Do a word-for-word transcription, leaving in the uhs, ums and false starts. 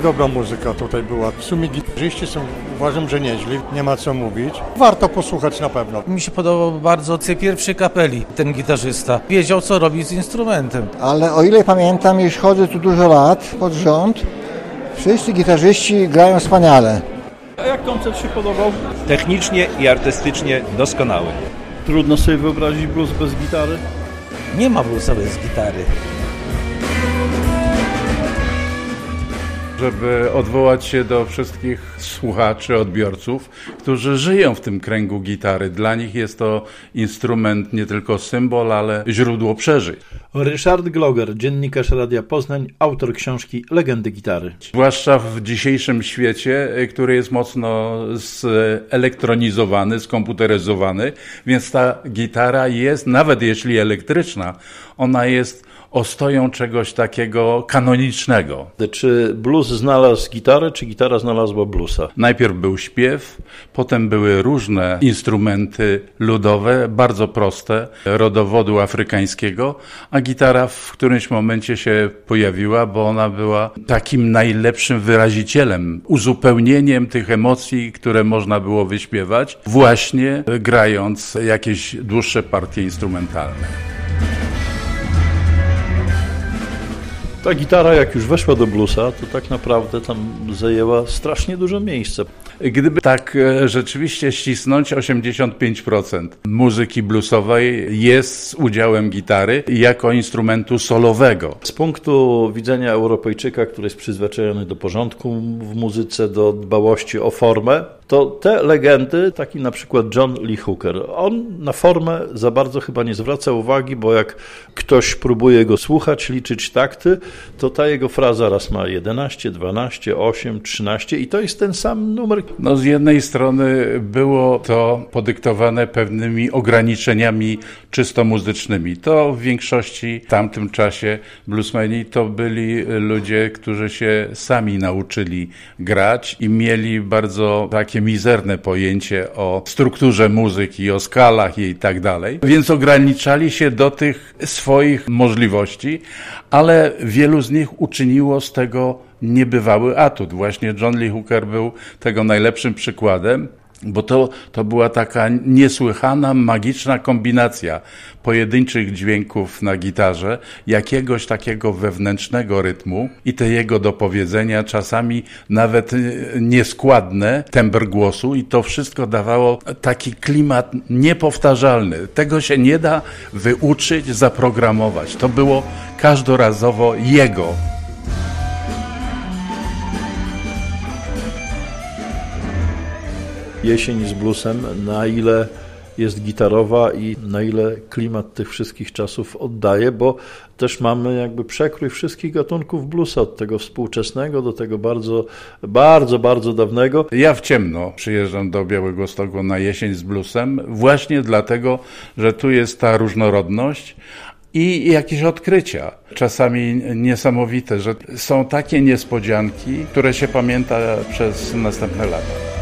dobra muzyka tutaj była. W sumie gitarzyści są, uważam, że nieźli, nie ma co mówić. Warto posłuchać na pewno. Mi się podobał bardzo tej pierwszej kapeli, ten gitarzysta. Wiedział, co robić z instrumentem. Ale o ile pamiętam, już chodzę tu dużo lat pod rząd, wszyscy gitarzyści grają wspaniale. A jak koncert się podobał? Technicznie i artystycznie doskonały. Trudno sobie wyobrazić blues bez gitary? Nie ma bluesa bez gitary. Żeby odwołać się do wszystkich słuchaczy, odbiorców, którzy żyją w tym kręgu gitary. Dla nich jest to instrument nie tylko symbol, ale źródło przeżyć. Ryszard Gloger, dziennikarz Radia Poznań, autor książki Legendy gitary. Zwłaszcza w dzisiejszym świecie, który jest mocno zelektronizowany, skomputeryzowany, więc ta gitara jest, nawet jeśli elektryczna, ona jest ostoją czegoś takiego kanonicznego. Czy blues znalazł gitarę, czy gitara znalazła bluesa? Najpierw był śpiew, potem były różne instrumenty ludowe, bardzo proste, rodowodu afrykańskiego, a gitara w którymś momencie się pojawiła, bo ona była takim najlepszym wyrazicielem, uzupełnieniem tych emocji, które można było wyśpiewać, właśnie grając jakieś dłuższe partie instrumentalne. Ta gitara, jak już weszła do bluesa, to tak naprawdę tam zajęła strasznie dużo miejsca. Gdyby tak rzeczywiście ścisnąć, osiemdziesiąt pięć procent muzyki bluesowej jest z udziałem gitary jako instrumentu solowego. Z punktu widzenia Europejczyka, który jest przyzwyczajony do porządku w muzyce, do dbałości o formę, to te legendy, taki na przykład John Lee Hooker, on na formę za bardzo chyba nie zwraca uwagi, bo jak ktoś próbuje go słuchać, liczyć takty, to ta jego fraza raz ma jedenaście, dwanaście, osiem, trzynaście i to jest ten sam numer. No z jednej strony było to podyktowane pewnymi ograniczeniami czysto muzycznymi. To w większości w tamtym czasie bluesmeni to byli ludzie, którzy się sami nauczyli grać i mieli bardzo takie mizerne pojęcie o strukturze muzyki, o skalach i tak dalej. Więc ograniczali się do tych swoich możliwości, ale wielu z nich uczyniło z tego niebywały atut. Właśnie John Lee Hooker był tego najlepszym przykładem, bo to, to była taka niesłychana, magiczna kombinacja pojedynczych dźwięków na gitarze, jakiegoś takiego wewnętrznego rytmu i te jego dopowiedzenia, czasami nawet nieskładne, tembr głosu i to wszystko dawało taki klimat niepowtarzalny. Tego się nie da wyuczyć, zaprogramować. To było każdorazowo jego. Jesień z bluesem, na ile jest gitarowa i na ile klimat tych wszystkich czasów oddaje, bo też mamy jakby przekrój wszystkich gatunków bluesa, od tego współczesnego do tego bardzo, bardzo, bardzo dawnego. Ja w ciemno przyjeżdżam do Białegostoku na jesień z bluesem właśnie dlatego, że tu jest ta różnorodność i jakieś odkrycia, czasami niesamowite, że są takie niespodzianki, które się pamięta przez następne lata.